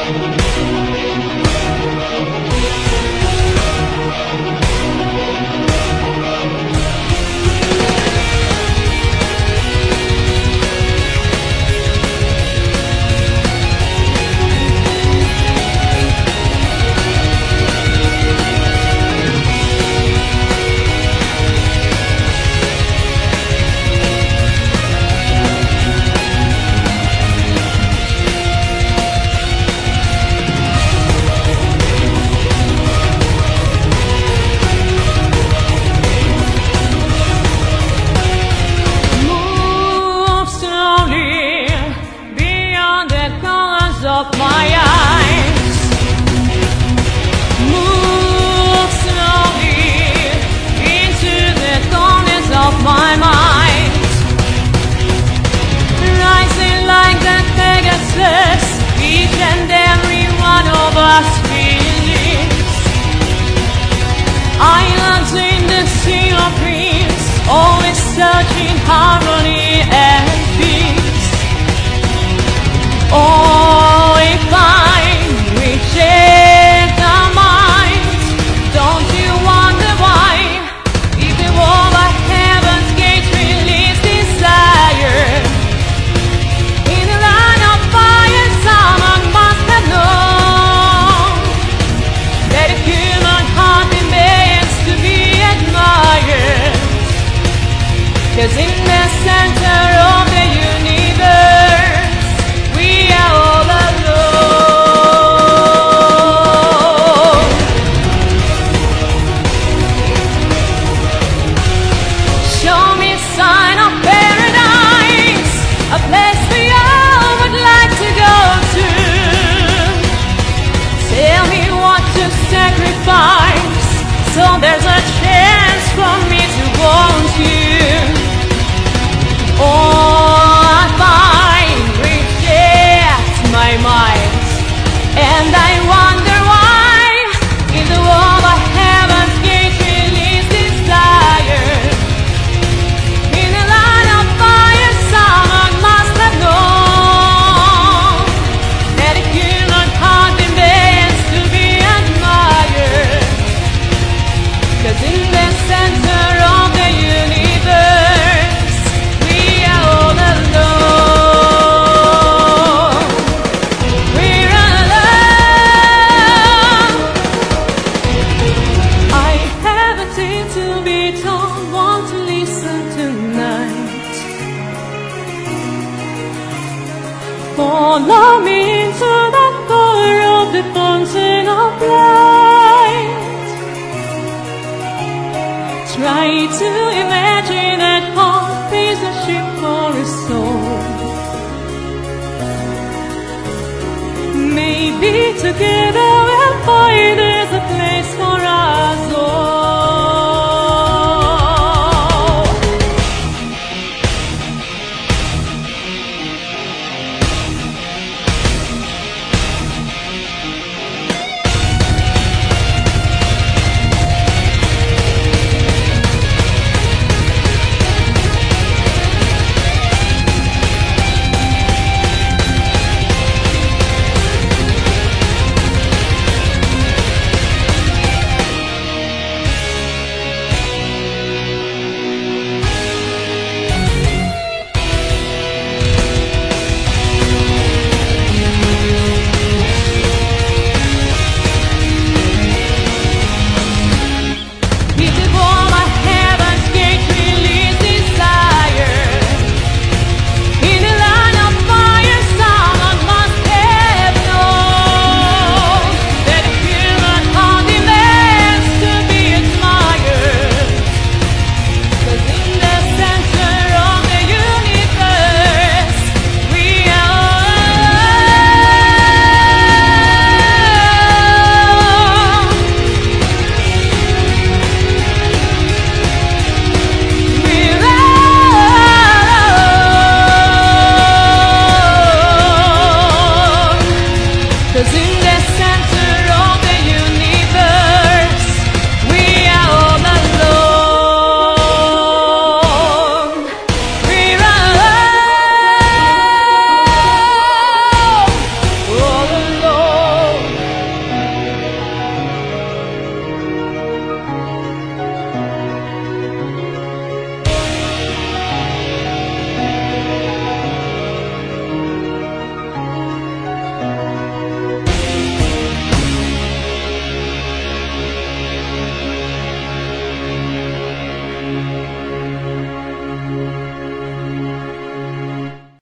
Of my eyes, move slowly into the corners of my mind, rising like the Pegasus, each and every one of us feelings. Islands in the sea of dreams, always searching harmony and peace. Oh, if I reject our minds, don't you wonder why? If the wall of heaven's gate release desire, in the line of fire someone must have known that a human heart demands to be admired. 'Cause in the center of the universe, we are all alone. Show me a sign of paradise, a place we all would like to go to. Tell me what to sacrifice, so there's a chance for me to want you. Oh, if I reject my mind, and I wonder why, in the wall of heaven's gate release desire, in the line of fire someone must have known that a human heart demands to be admired. 'Cause in the center of the universe, we are all alone. We're alone. I have a tale to be told, want to listen tonight. Follow me into the color of the fountain of light. Try to imagine that hope is a ship for a soul. Maybe together we'll find there's a place for